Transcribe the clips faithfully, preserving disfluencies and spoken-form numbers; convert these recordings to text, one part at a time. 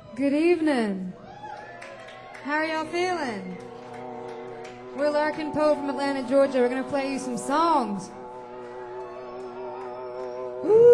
Good evening. How are y'all feeling? We're Larkin Poe from Atlanta, Georgia. We're going to play you some songs. Ooh.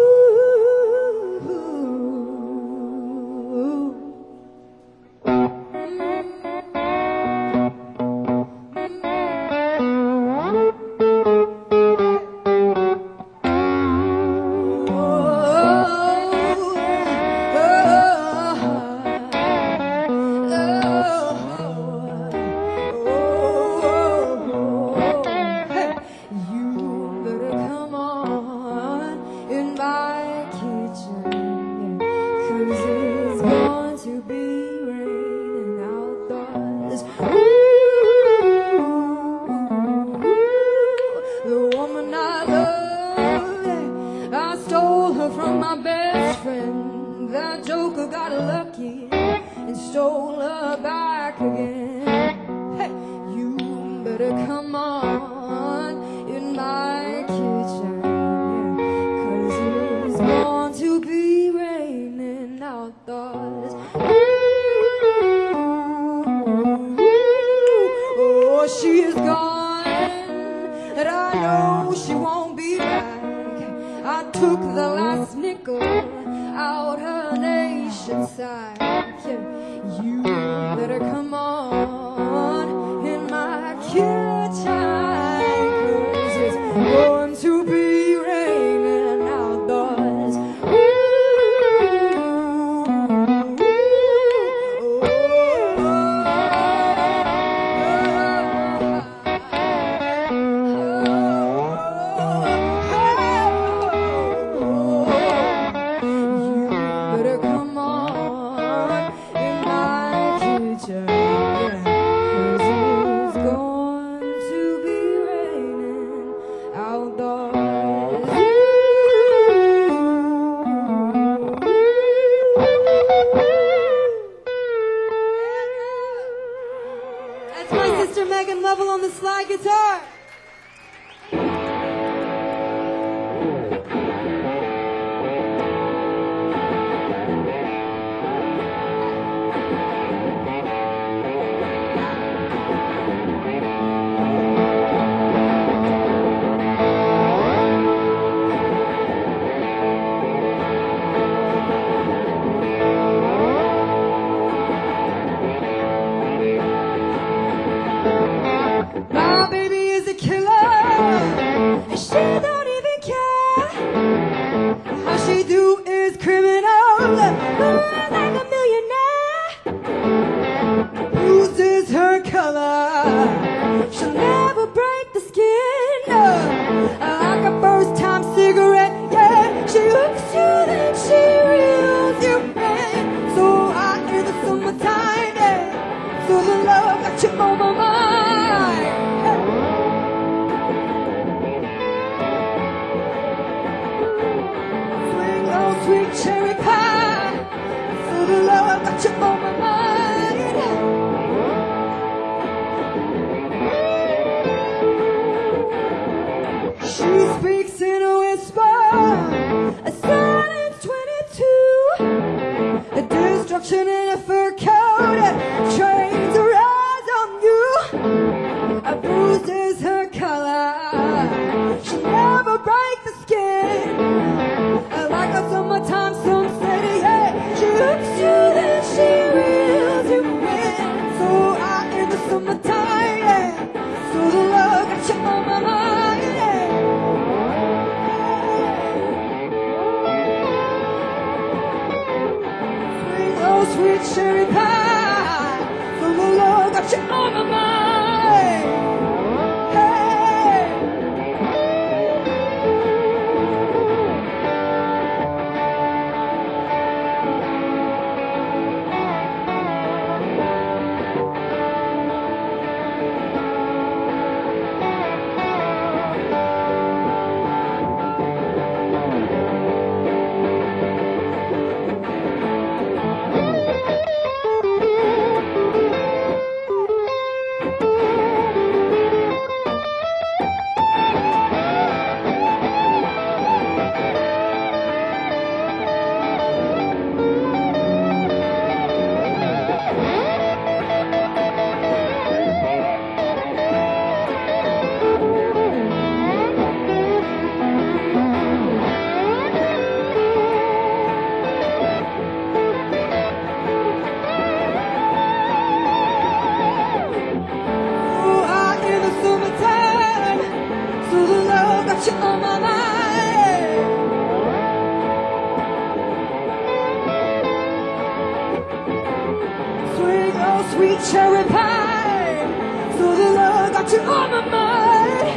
sweet cherry pie. So the love got you on my mind.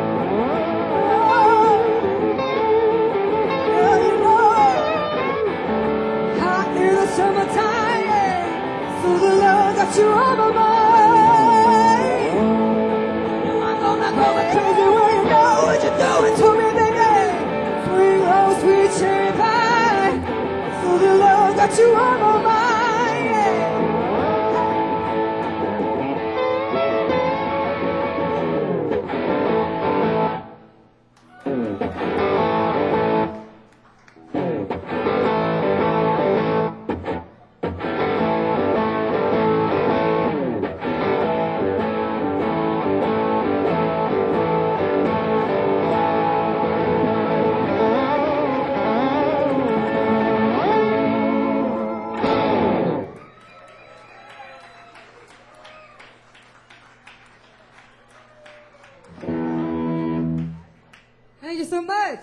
Oh, yeah, you know, hot in the summertime, yeah. So the love got you on my mind. I'm gonna go crazy when you know what you're doing to me, baby. Sweet, oh, sweet cherry pie. So the love got you on my mind, yeah. Thank you so much.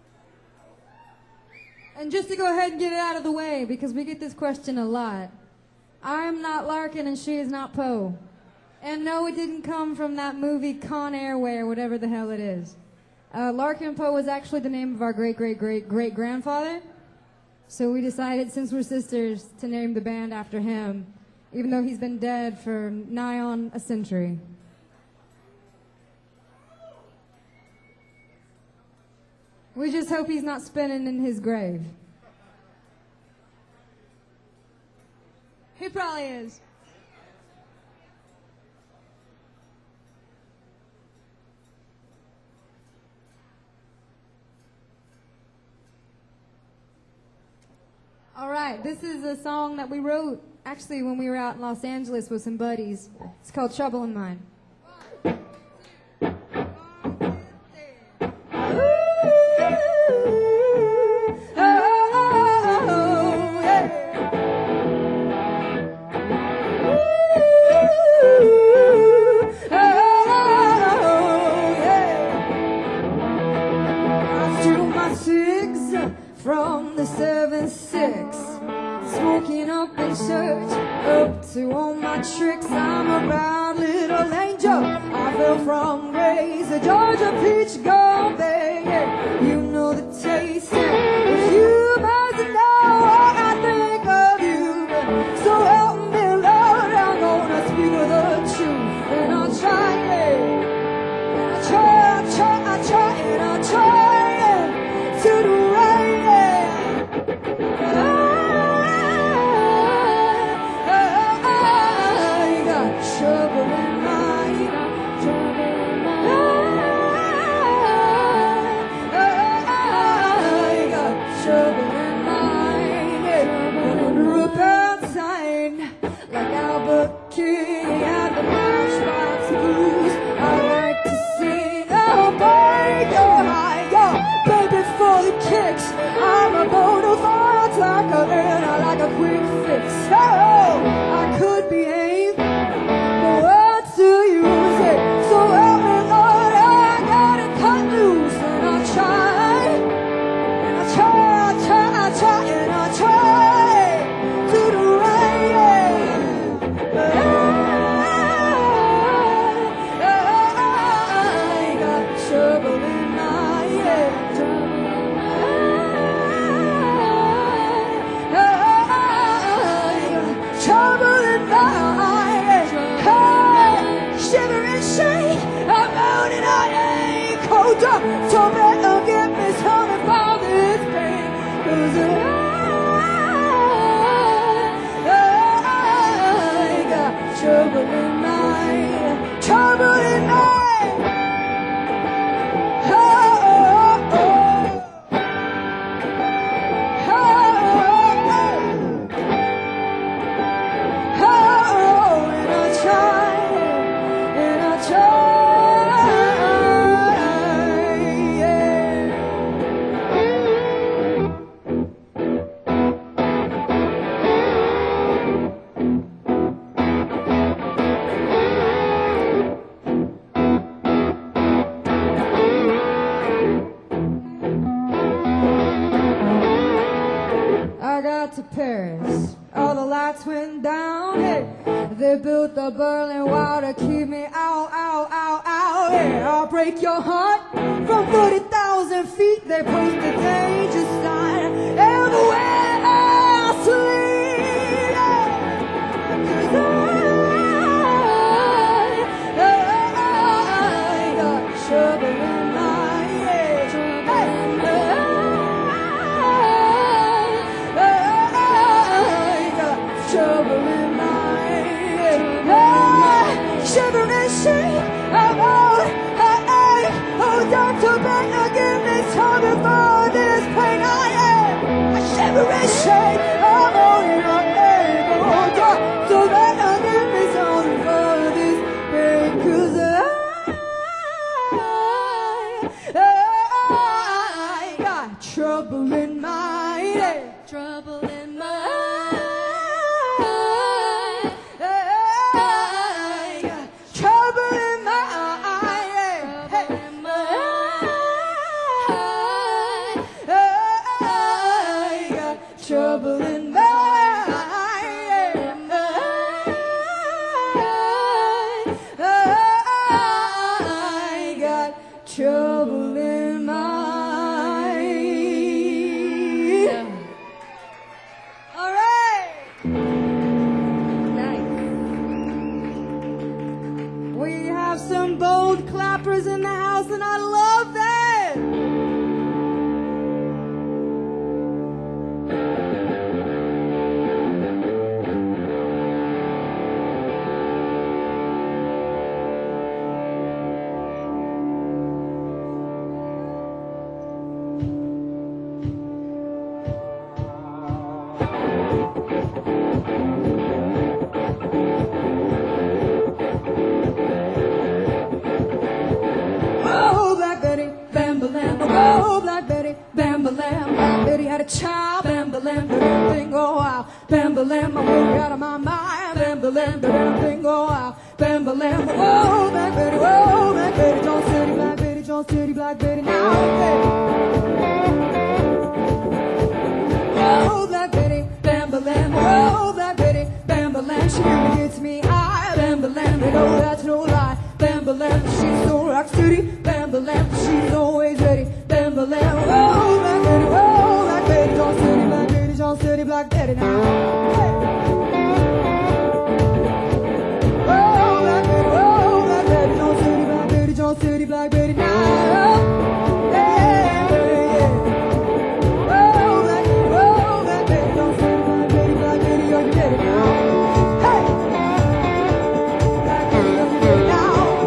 And just to go ahead and get it out of the way, because we get this question a lot. I am not Larkin and she is not Poe. And no, it didn't come from that movie Con Airway or whatever the hell it is. Uh, Larkin Poe was actually the name of our great-great-great-great-grandfather. So we decided, since we're sisters, to name the band after him, even though he's been dead for nigh on a century. We just hope he's not spinning in his grave. He probably is. All right, this is a song that we wrote actually when we were out in Los Angeles with some buddies. It's called Trouble in Mind. From the seven six, smoking up in church, up to all my tricks. I'm a proud little angel. I fell from grace, a Georgia peach gone bag. Yeah, you know the taste. If you must know what I think of you, so help me, Lord, I'm gonna speak the truth, and I'll try it. And I try, I try, I try, and I try it to do right. I'm a bona fide attacker and I like a quick fix. Oh, I could behave, but what to use it? So help me, Lord, I got it cut loose. And I try, and I try, I try, I try, and I try to do right, yeah. But I, I got trouble in my head. Trouble in my head, hey, shiver and shake, I'm out and I ain't cold up, so better get me something for this pain, 'cause I, I got trouble in my head, trouble in my head, oh, oh, oh. got to Paris, all the lights went down, hey. They built the Berlin Wall to keep me out, out, out, out, hey. I'll break your heart from thirty thousand feet. They post a danger sign everywhere I sleep, yeah. 'Cause I, I got trouble in my head, hey. Trouble in my head, hey, shiver and shake, I'm out, I ache, oh doctor, better give me time for this pain I am. I shiver and shake, I'm only not able, oh doctor, better give me time for this pain, 'cause I, I got trouble in my head, trouble in my head. Trouble in my head, I got trouble in my head. All right. Nice. We have some bold clappers in the house, and I love that. Oh, Black Betty, Bam-ba-lam, Black Betty had a child, Bam-ba-lam, but everything go out, Bam-ba-lam, I work out of my mind, Bam-ba-lam, but everything go out, Bam-ba-lam, whoa, Black Betty, whoa, Black Betty, John City, Black Betty, John City, Black Betty, now, Betty. Whoa, Black Betty, Bam-ba-lam, whoa, Black Betty, Bam-ba-lam, she never gets me high, Bam-ba-lam, they know that's no lie, Bam-ba-lam, she's so rock city, Bam-ba-lam, she's always ready, Bam-ba-lam, whoa, Black Betty, whoa, Black Betty, John City, Black Betty, John City, Black Betty now. Hey. Whoa, Black Betty, whoa, Black Betty, John City, Black Betty, John City, Black Betty now. Hey, hey, yeah. Whoa, Black Betty, whoa, Black Betty, John City, Black Betty, Black Betty, are you ready now? Hey. Black Betty, are you ready now?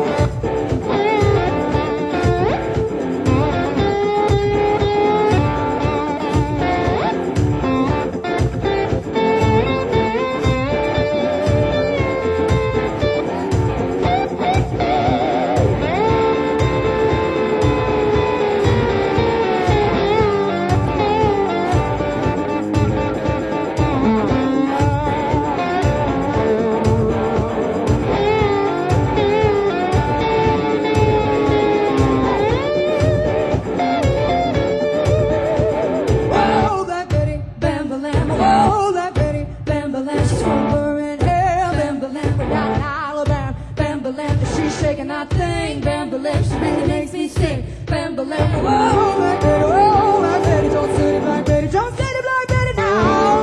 Shaking that thing, Bam-ba-lam, she really makes me sing, Bam-ba-lam, whoa, Black Betty, whoa, Black Betty, John City, Black Betty, John City, Black Betty now.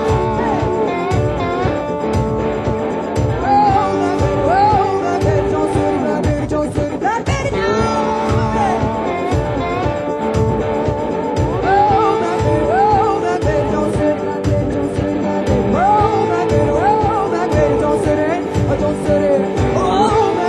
Whoa, Black Betty, whoa, Black Betty, John City, Black Betty, John City, Black Betty now. Whoa, Black Betty, whoa, Black Betty, John City, Black Betty, John City, Black Betty, whoa, Black Betty, whoa, Black Betty, John City, John City, whoa.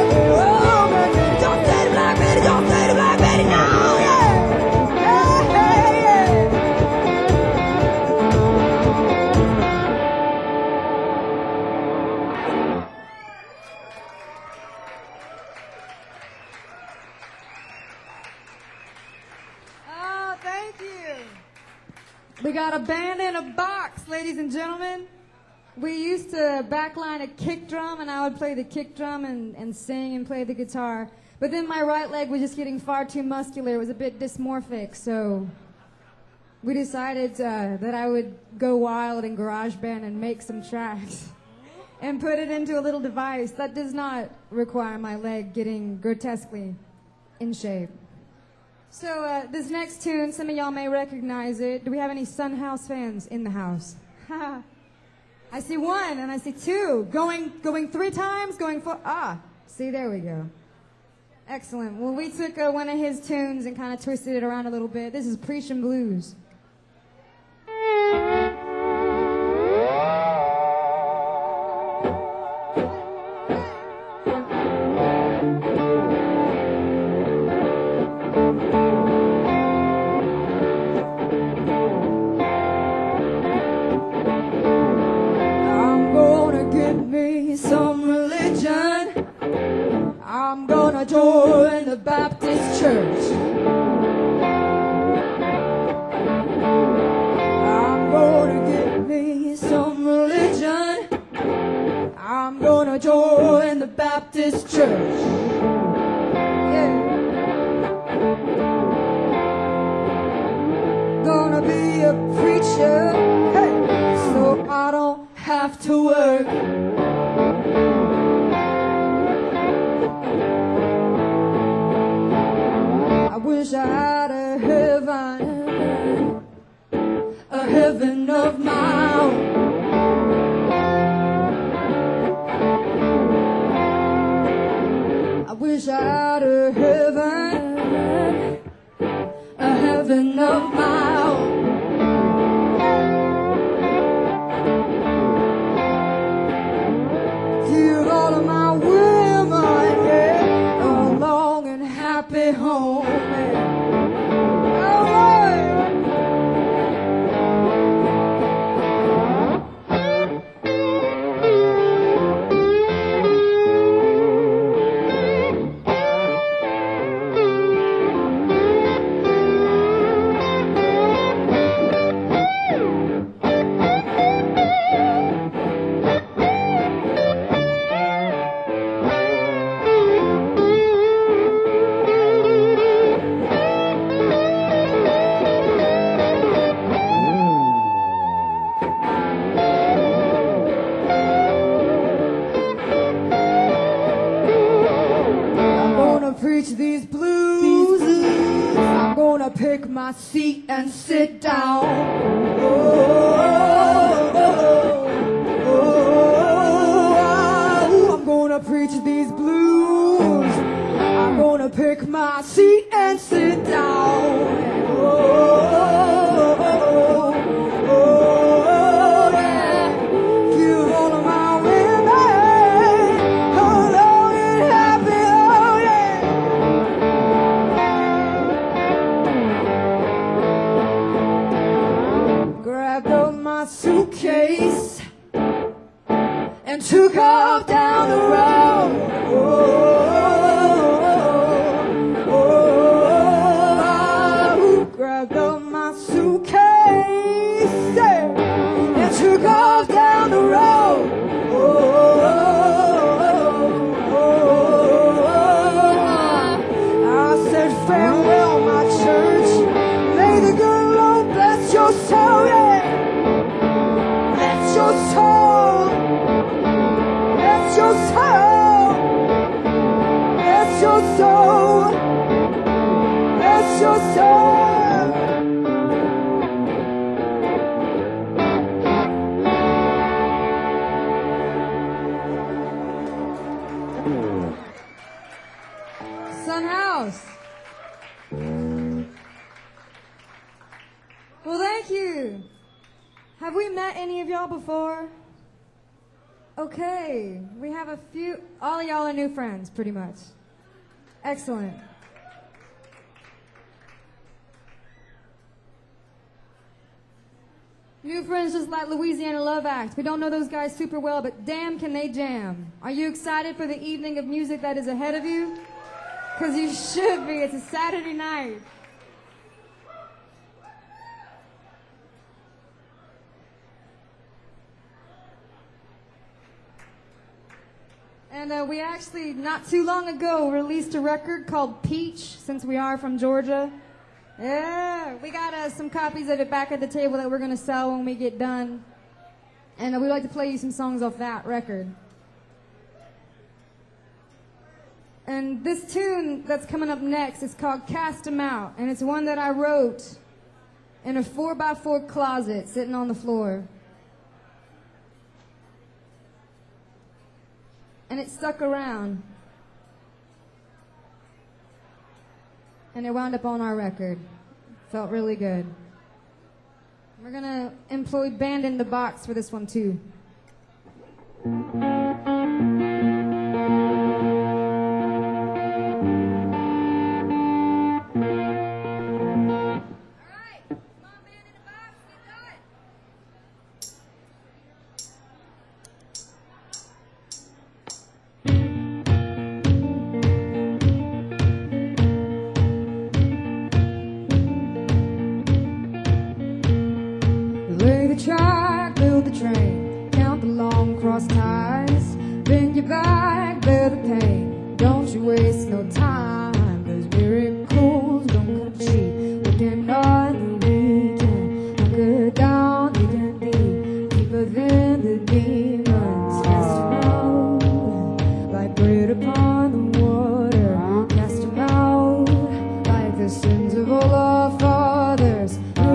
We got a band in a box, ladies and gentlemen. We used to backline a kick drum, and I would play the kick drum and, and sing and play the guitar. But then my right leg was just getting far too muscular. It was a bit dysmorphic, so we decided uh, that I would go wild in GarageBand and make some tracks and put it into a little device that does not require my leg getting grotesquely in shape. So uh, this next tune, some of y'all may recognize it. Do we have any Son House fans in the house? I see one and I see two. Going, going three times, going four. Ah, see, there we go. Excellent. Well, we took uh, one of his tunes and kind of twisted it around a little bit. This is Preachin' Blues. Join the Baptist Church. I'm gonna get me some religion. I'm gonna join the Baptist Church. Yeah. Gonna be a preacher, hey, so I don't have to work. I wish I had a heaven, a heaven of my own. I wish I had a heaven, a heaven of my own. Give all of my women, yeah, a long and happy home. These blues, I'm gonna pick my seat and sit down. Oh, oh, oh, oh, I'm gonna preach these blues. I'm gonna pick my seat and sit down. Oh, oh, oh, oh, yeah. Give all of my women a long and happy. My suitcase and took off down the road. Oh, oh, oh, oh, grabbed up my suitcase and took off down the road. Oh, oh, oh, I said farewell, my church. May the good Lord bless your soul. Yeah. Your soul, bless your soul, bless your soul, bless your soul. Son House. Well, thank you. Have we met any of y'all before? Okay, we have a few, all of y'all are new friends, pretty much. Excellent. New friends just like Louisiana Love Act. We don't know those guys super well, but damn can they jam. Are you excited for the evening of music that is ahead of you? Because you should be, it's a Saturday night. And uh, we actually, not too long ago, released a record called Peach, since we are from Georgia. Yeah, we got uh, some copies of it back at the table that we're going to sell when we get done. And uh, we'd like to play you some songs off that record. And this tune that's coming up next is called Cast 'Em Out. And it's one that I wrote in a four by four closet sitting on the floor. And it stuck around. And it wound up on our record. Felt really good. We're gonna employ Band in the Box for this one too. Lay the track, build the train, count the long cross ties, bend your back, bear the pain, don't you waste no time, cause miracles don't come cheap, working on the weekend, hunker down, you can be deeper than the demons, cast 'em out, like bread upon the water, cast 'em out, like the sins of all our fathers.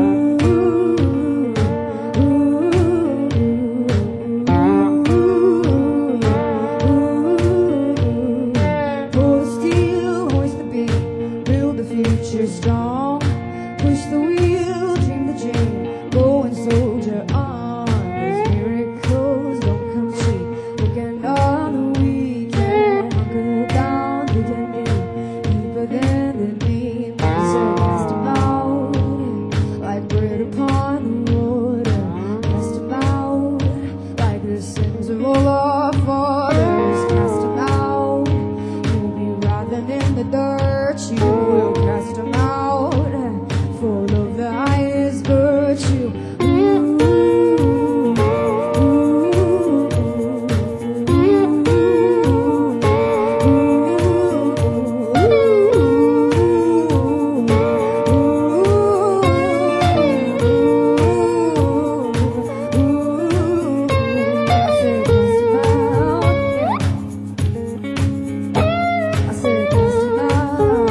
Strong, push the wheel, dream the dream, go and soldier on, cause miracles don't come cheap, working on the weekend, hunker down, you can be deeper than the demons, so cast 'em out, like bread upon the water, cast 'em out, like the sins of all our fathers, cast 'em out, you'll be writhing in the dirt, you will cast 'em out, full of the highest virtue. Ooh, ooh, I said cast 'em out.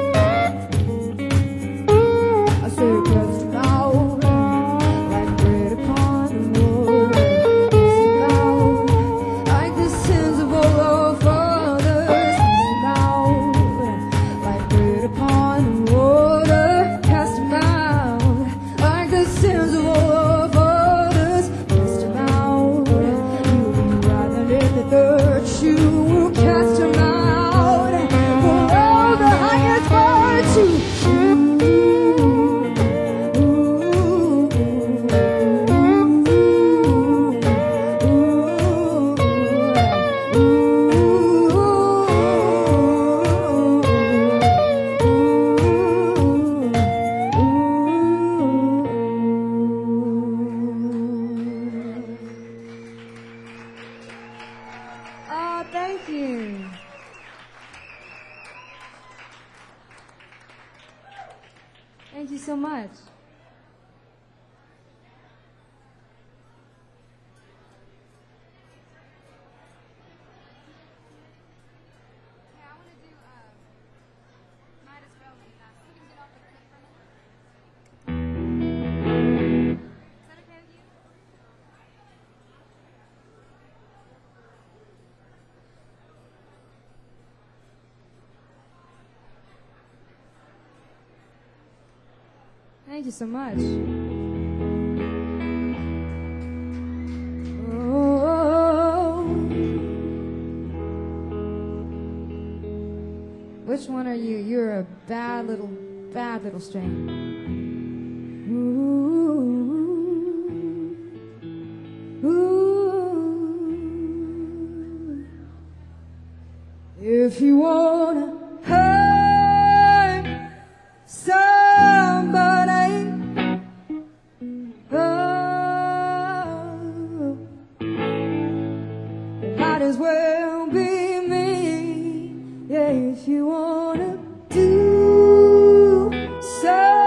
I said cast 'em out, like bread upon the water, cast 'em out, like the sins of all our fathers, cast 'em out, like bread upon the water, cast 'em out, like the sins of all our fathers, cast 'em out, you'll be writhing in the dirt, you will cast 'em out, for all the highest virtue. Oh, thank you. Thank you so much. Yeah, I want to do, uh, might as well when you guys can get off the clip from it. Is that okay with you? Thank you so much. Oh, which one are you? You're a bad little, bad little string. Ooh, ooh. If you wanna hurt somebody, oh, it might as well be me. Yeah, if you wanna do so.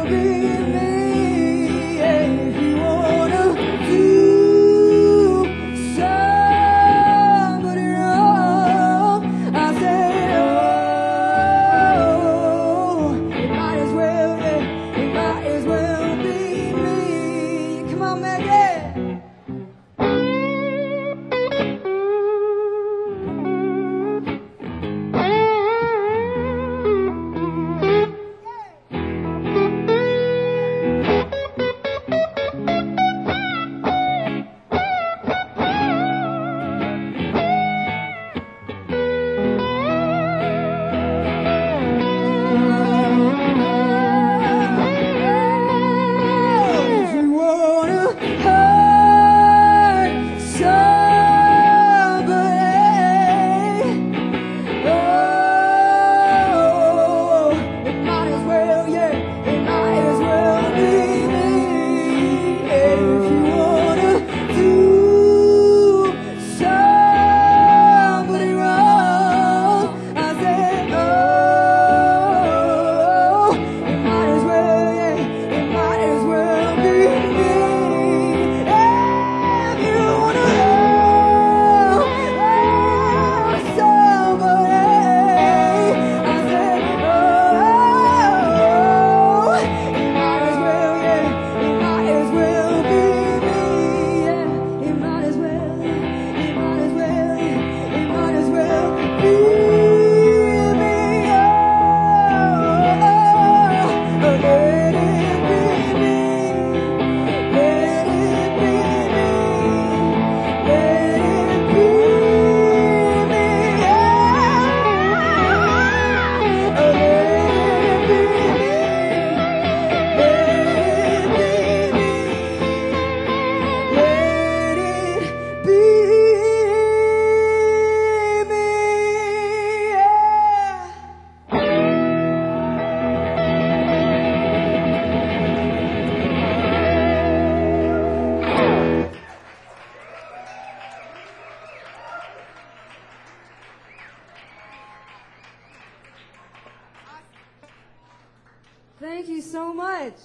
Thank you so much.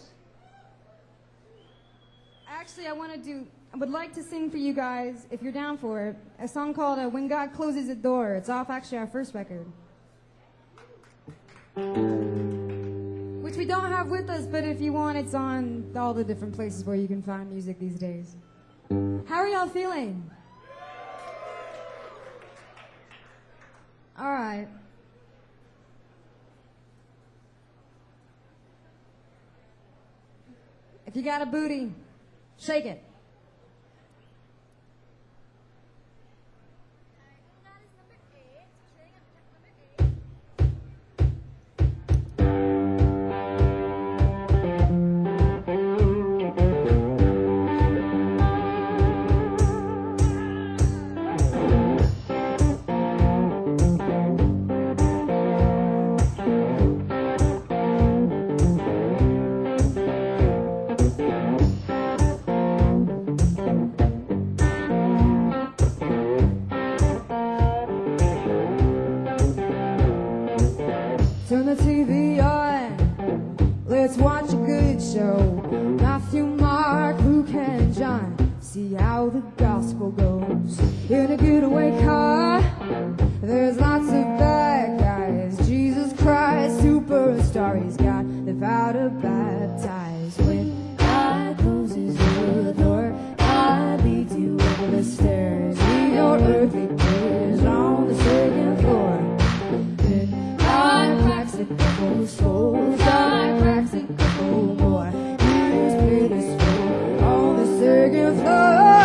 Actually, I want to do, I would like to sing for you guys, if you're down for it, a song called uh, When God Closes the Door. It's off actually our first record. Which we don't have with us, but if you want, it's on all the different places where you can find music these days. How are y'all feeling? All right. If you got a booty, shake it. Turn the T V on, let's watch a good show. Matthew, Mark, Luke, and John, see how the gospel goes. In a getaway car, there's lots of bad guys. Jesus Christ, superstar, he's got the vow to baptize. When God closes the door, God leads you over the stairs. Leave your earthly cares on the second floor. A couple souls, I cracks a couple more. Here's Peter's floor on the second floor.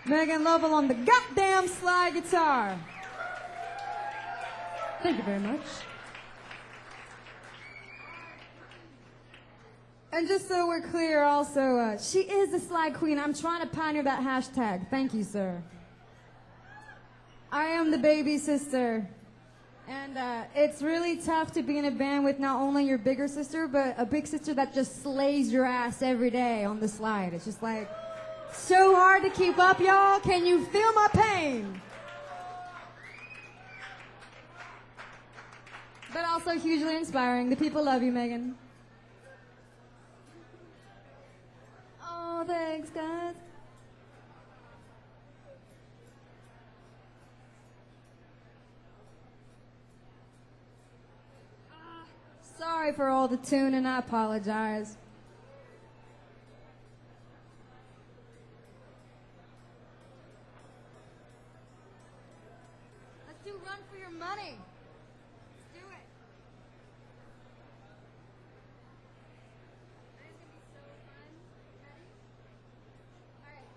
Megan Lovell on the goddamn slide guitar. Thank you very much. And just so we're clear also, uh, she is the slide queen. I'm trying to pioneer that hashtag. Thank you, sir. I am the baby sister. And uh, it's really tough to be in a band with not only your bigger sister, but a big sister that just slays your ass every day on the slide. It's just like, so hard to keep up, y'all. Can you feel my pain? But also hugely inspiring. The people love you, Megan. Oh, thanks, guys. Sorry for all the tuning, I apologize. Let's do Run for Your Money. Let's do it. This is gonna be so fun. Ready? All right.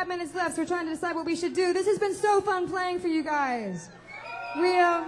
five minutes left, so we're trying to decide what we should do. This has been so fun playing for you guys. We, um...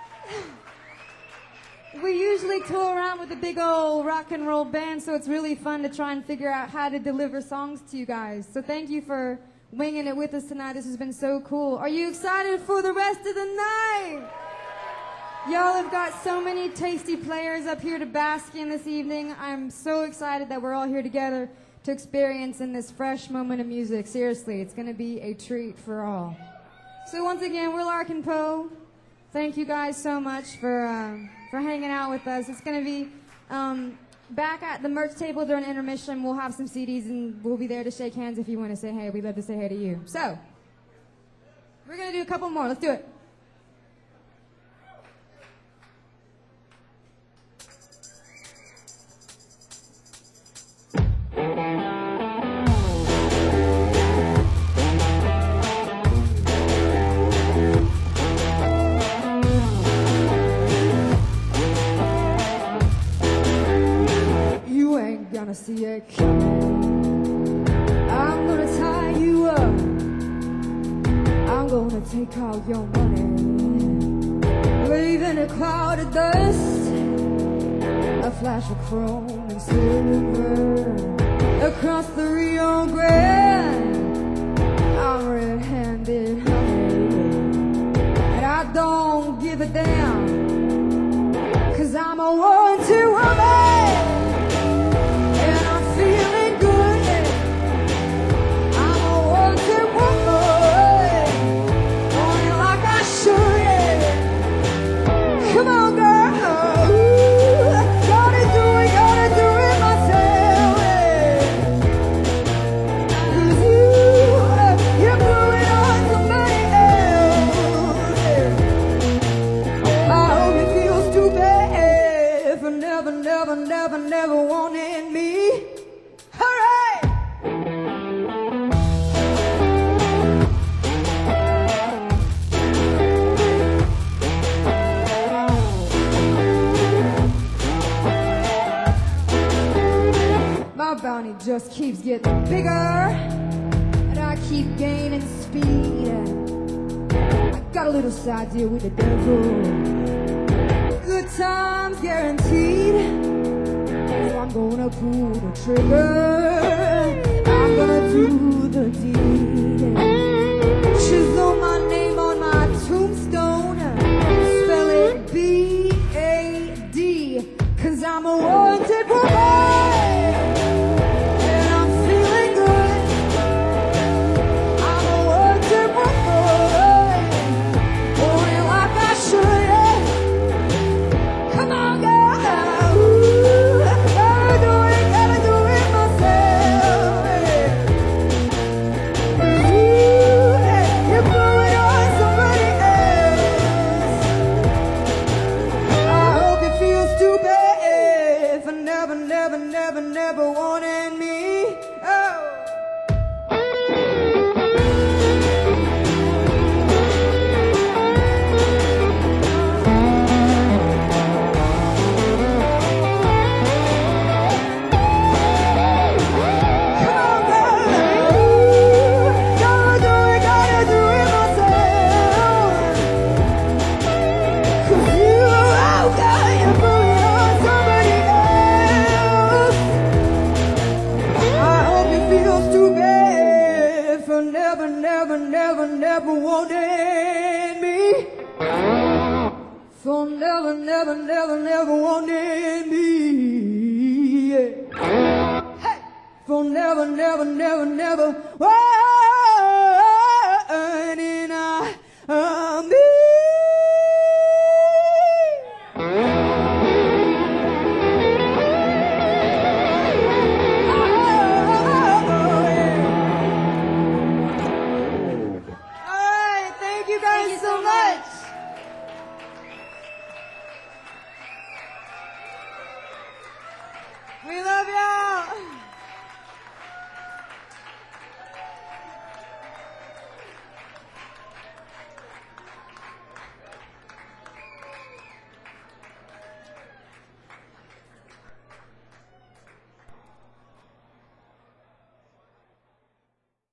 We usually tour around with a big old rock and roll band, so it's really fun to try and figure out how to deliver songs to you guys. So thank you for winging it with us tonight. This has been so cool. Are you excited for the rest of the night? Y'all have got so many tasty players up here to bask in this evening. I'm so excited that we're all here together to experience in this fresh moment of music. Seriously, it's going to be a treat for all. So once again, we're Lark and Poe. Thank you guys so much for uh, for hanging out with us. It's going to be um, back at the merch table during intermission. We'll have some C Ds and we'll be there to shake hands if you want to say hey. We'd love to say hey to you. So, we're going to do a couple more. Let's do it. Gonna see it coming. I'm gonna tie you up. I'm gonna take all your money, leaving a cloud of dust, a flash of chrome and silver across the Rio Grande. I'm red-handed, honey, and I don't give a damn, 'cause I'm a one-two woman. Never, never wanted me. Hooray! My bounty just keeps getting bigger, and I keep gaining speed. I got a little side deal with the devil. Good times guaranteed. I'm gonna pull the trigger, I'm gonna do the deed. Chisel my name on my tombstone, spell it B A D, 'cause I'm a wanted woman, and I'm feeling good. I'm a wanted woman, doing like I should, yeah. Come on, girl. Never, never wanted me. Oh. Never, never, never wanted me. For never, never, never, never wanted me. Yeah. Hey. For never, never, never, never wanted uh, me. We love